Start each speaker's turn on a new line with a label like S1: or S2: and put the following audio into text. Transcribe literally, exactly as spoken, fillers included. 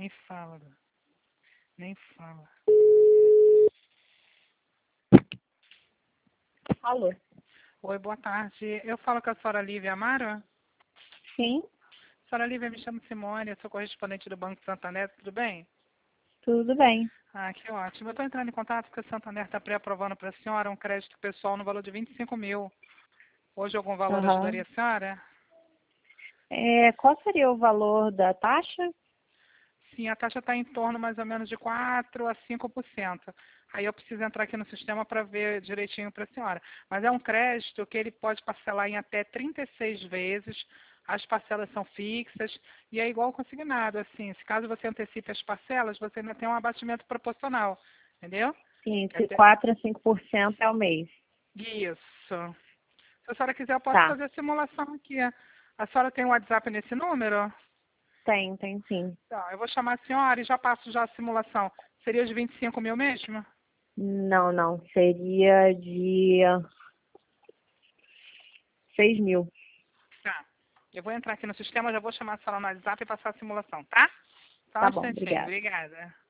S1: Nem fala, nem fala.
S2: Alô?
S1: Oi, boa tarde. Eu falo com a senhora Lívia Amaro?
S2: Sim,
S1: Senhora Lívia, me chamo Simone, eu sou correspondente do Banco Santander, tudo bem?
S2: tudo bem.
S1: Ah, que ótimo. Eu estou entrando em contato porque o Santander está pré-aprovando para a senhora um crédito pessoal no valor de vinte e cinco mil. Hoje algum valor
S2: Aham.
S1: ajudaria a senhora?
S2: É, qual seria o valor da taxa?
S1: Sim, a taxa está em torno mais ou menos de quatro a cinco por cento. Aí eu preciso entrar aqui no sistema para ver direitinho para a senhora. Mas é um crédito que ele pode parcelar em até trinta e seis vezes, as parcelas são fixas e é igual consignado. Assim, se caso você antecipe as parcelas, você ainda tem um abatimento proporcional, entendeu?
S2: Sim,
S1: Que
S2: se
S1: até...
S2: quatro a cinco por cento ao mês.
S1: Isso. Se a senhora quiser, eu posso
S2: Tá,
S1: fazer a simulação aqui. A senhora tem um WhatsApp nesse número?
S2: tem, tem sim.
S1: Tá, eu vou chamar a senhora e já passo já a simulação. Seria de vinte e cinco mil mesmo?
S2: Não, não, seria de seis mil.
S1: Tá. Eu vou entrar aqui no sistema, já vou chamar a senhora no WhatsApp e passar a simulação, tá? Só um
S2: Tá bom,
S1: instantinho.
S2: obrigada.
S1: Obrigada.